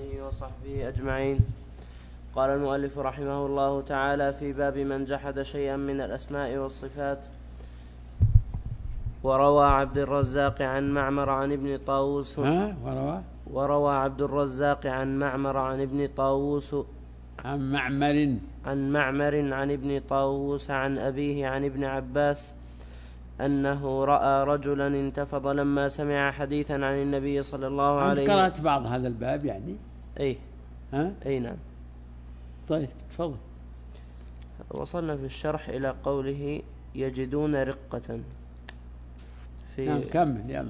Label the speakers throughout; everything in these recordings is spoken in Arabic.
Speaker 1: آله وصحبه أجمعين. قال المؤلف رحمه الله تعالى في باب من جحد شيئا من الأسماء والصفات. وروى عبد الرزاق عن معمر عن ابن طاووس وروى عبد الرزاق عن معمر عن ابن طاووس
Speaker 2: عن
Speaker 1: معمر عن ابن طاووس عن أبيه عن ابن عباس أنه رأى رجلا انتفض لما سمع حديثا عن النبي صلى الله عليه وسلم.
Speaker 2: أنت قرأت بعض هذا الباب يعني؟
Speaker 1: أي نعم.
Speaker 2: طيب تفضل.
Speaker 1: وصلنا في الشرح إلى قوله يجدون رقة
Speaker 2: نعم كمل يلا.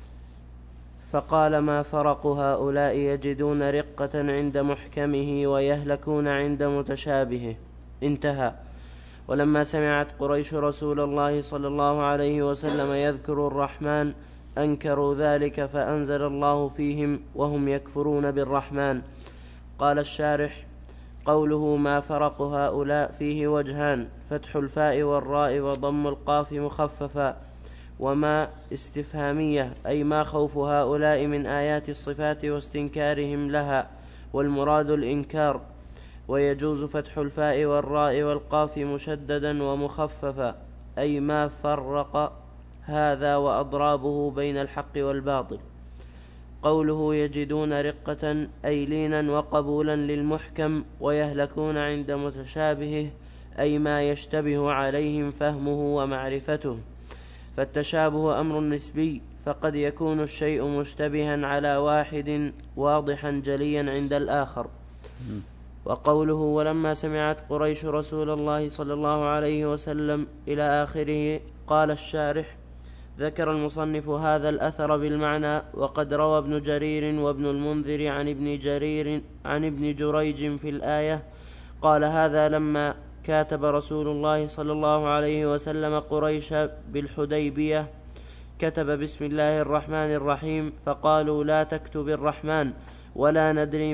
Speaker 1: فقال ما فرق هؤلاء يجدون رقة عند محكمه ويهلكون عند متشابهه. انتهى. ولما سمعت قريش رسول الله صلى الله عليه وسلم يذكر الرحمن أنكروا ذلك فأنزل الله فيهم وهم يكفرون بالرحمن. قال الشارح قوله ما فرق هؤلاء فيه وجهان: فتح الفاء والراء وضم القاف مخففا، وما استفهامية أي ما خوف هؤلاء من آيات الصفات واستنكارهم لها، والمراد الإنكار. ويجوز فتح الفاء والراء والقاف مشددا ومخففا أي ما فرق هذا وأضرابه بين الحق والباطل. قوله يجدون رقة أي لينا وقبولا للمحكم، ويهلكون عند متشابهه أي ما يشتبه عليهم فهمه ومعرفته. فالتشابه أمر نسبي، فقد يكون الشيء مشتبها على واحد واضحا جليا عند الآخر. وقوله ولما سمعت قريش رسول الله صلى الله عليه وسلم إلى آخره. قال الشارح ذكر المصنف هذا الأثر بالمعنى، وقد روى ابن جرير وابن المنذر عن ابن جريج في الآية. قال هذا لما كاتب رسول الله صلى الله عليه وسلم قريش بالحديبية كتب بسم الله الرحمن الرحيم، فقالوا لا تكتب الرحمن ولا ندري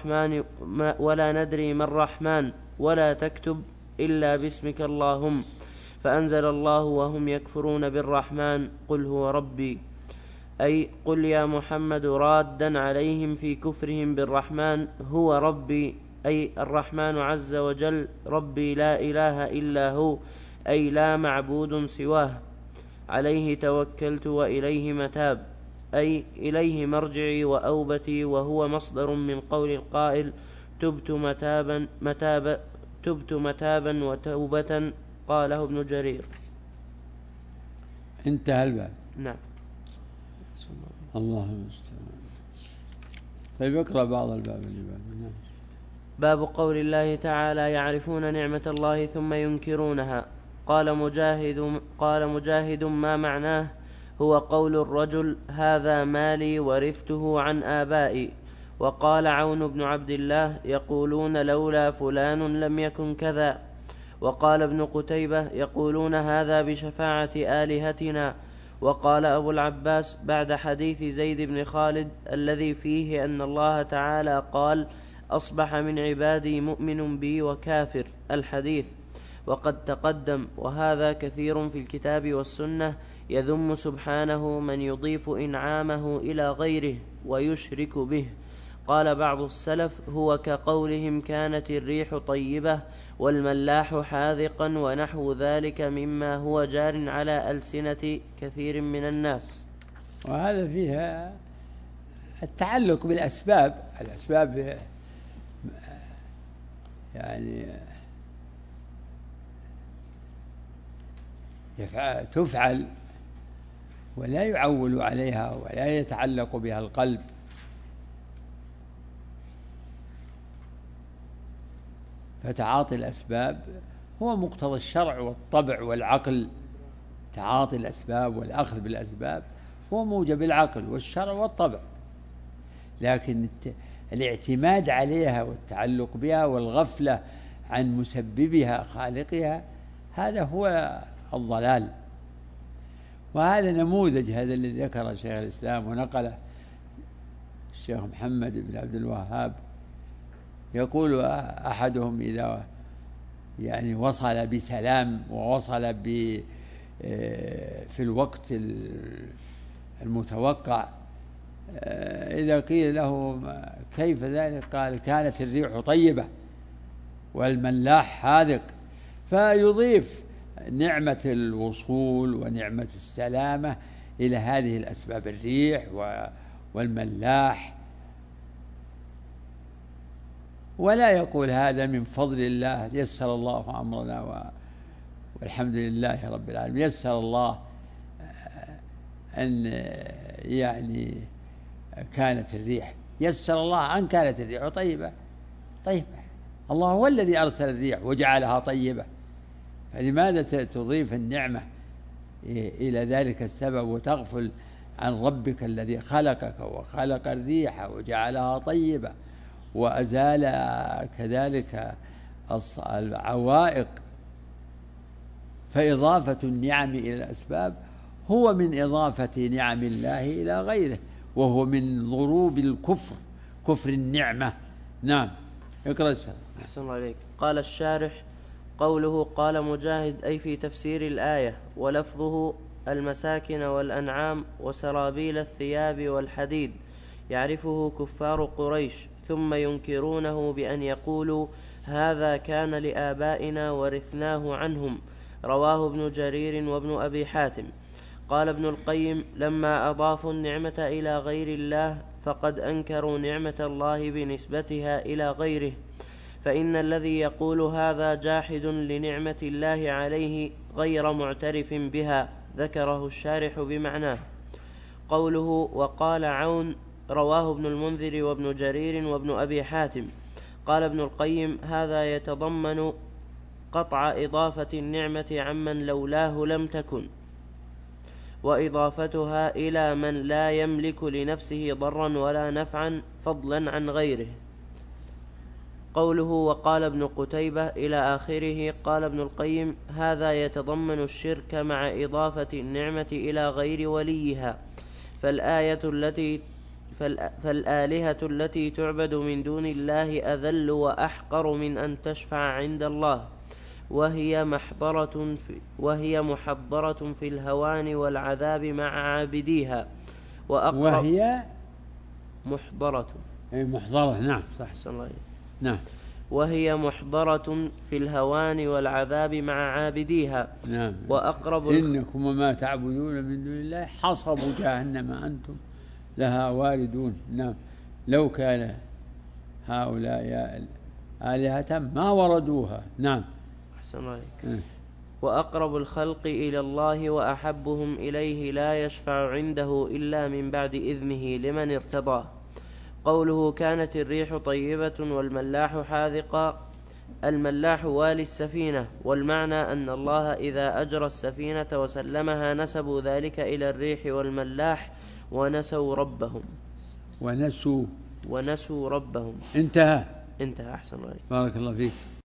Speaker 1: ما الرحمن ولا تكتب إلا باسمك اللهم. فأنزل الله وهم يكفرون بالرحمن قل هو ربي، أي قل يا محمد رادا عليهم في كفرهم بالرحمن هو ربي، أي الرحمن عز وجل ربي لا إله إلا هو، أي لا معبود سواه، عليه توكلت وإليه متاب، أي إليه مرجعي وأوبتي، وهو مصدر من قول القائل تبت متابا وتوبة. قاله ابن جرير.
Speaker 2: انتهى الباب.
Speaker 1: نعم.
Speaker 2: الله المستعان. طيب اقرأ بعض الباب اللي بعده.
Speaker 1: باب قول الله تعالى يعرفون نعمة الله ثم ينكرونها. قال مجاهد ما معناه؟ هو قول الرجل هذا مالي ورثته عن آبائي. وقال عون بن عبد الله يقولون لولا فلان لم يكن كذا. وقال ابن قتيبة يقولون هذا بشفاعة آلهتنا. وقال أبو العباس بعد حديث زيد بن خالد الذي فيه أن الله تعالى قال أصبح من عبادي مؤمن بي وكافر الحديث، وقد تقدم، وهذا كثير في الكتاب والسنة، يذم سبحانه من يضيف إنعامه إلى غيره ويشرك به. قال بعض السلف هو كقولهم كانت الريح طيبة والملاح حاذقا ونحو ذلك مما هو جار على ألسنة كثير من الناس.
Speaker 2: وهذا فيها التعلق بالأسباب. الأسباب يعني تفعل ولا يعول عليها ولا يتعلق بها القلب. فتعاطي الأسباب هو مقتضى الشرع والطبع والعقل. تعاطي الأسباب والأخذ بالأسباب هو موجب العقل والشرع والطبع، لكن الاعتماد عليها والتعلق بها والغفلة عن مسببها خالقها هذا هو الضلال. وهذا نموذج هذا الذي ذكره شيخ الإسلام ونقله الشيخ محمد بن عبد الوهاب. يقول أحدهم إذا يعني وصل بسلام ووصل في الوقت المتوقع إذا قيل له كيف ذلك قال كانت الريح طيبة والملاح حاذق، فيضيف نعمة الوصول ونعمة السلامة إلى هذه الأسباب، الريح والملاح، ولا يقول هذا من فضل الله يسر الله أمرنا والحمد لله رب العالمين. يسر الله أن يعني كانت الريح، يسر الله أن كانت الريح طيبة. طيب الله هو الذي أرسل الريح وجعلها طيبة، فلماذا تضيف النعمة إلى ذلك السبب وتغفل عن ربك الذي خلقك وخلق الريح وجعلها طيبة وأزال كذلك العوائق؟ فإضافة النعم إلى الأسباب هو من إضافة نعم الله إلى غيره، وهو من ضروب الكفر، كفر النعمة. نعم، اقرأ السلام.
Speaker 1: أحسن الله عليك. قال الشارح: قوله قال مجاهد أي في تفسير الآية، ولفظه المساكن والأنعام وسرابيل الثياب والحديد، يعرفه كفار قريش ثم ينكرونه بأن يقولوا هذا كان لآبائنا ورثناه عنهم. رواه ابن جرير وابن أبي حاتم. قال ابن القيم: لما أضافوا النعمة إلى غير الله فقد أنكروا نعمة الله بنسبتها إلى غيره، فإن الذي يقول هذا جاحد لنعمة الله عليه غير معترف بها. ذكره الشارح بمعناه. قوله وقال عون رواه ابن المنذر وابن جرير وابن أبي حاتم. قال ابن القيم: هذا يتضمن قطع إضافة النعمة عمن لولاه لم تكن، وإضافتها إلى من لا يملك لنفسه ضرا ولا نفعا فضلا عن غيره. قوله وقال ابن قتيبة إلى آخره. قال ابن القيم: هذا يتضمن الشرك مع إضافة النعمة إلى غير وليها، فالآلهة التي تعبد من دون الله أذل وأحقر من أن تشفع عند الله، وهي محضرة في الهوان والعذاب مع عابديها،
Speaker 2: وهي
Speaker 1: محضرة.
Speaker 2: نعم صح. نعم.
Speaker 1: وهي محضرة في الهوان والعذاب مع عابديها.
Speaker 2: نعم.
Speaker 1: وأقرب
Speaker 2: إنكم وما تعبدون من دون الله حصب جهنم أنتم لها واردون. نعم. لو كان هؤلاء آلهة ما وردوها. نعم.
Speaker 1: أحسن عليك. وأقرب الخلق إلى الله وأحبهم إليه لا يشفع عنده إلا من بعد إذنه لمن ارتضاه. قوله كانت الريح طيبة والملاح حاذقا، الملاح والي السفينة، والمعنى أن الله إذا أجرى السفينة وسلمها نسبوا ذلك إلى الريح والملاح ونسوا ربهم. انتهى. أحسن عليك.
Speaker 2: بارك الله فيك.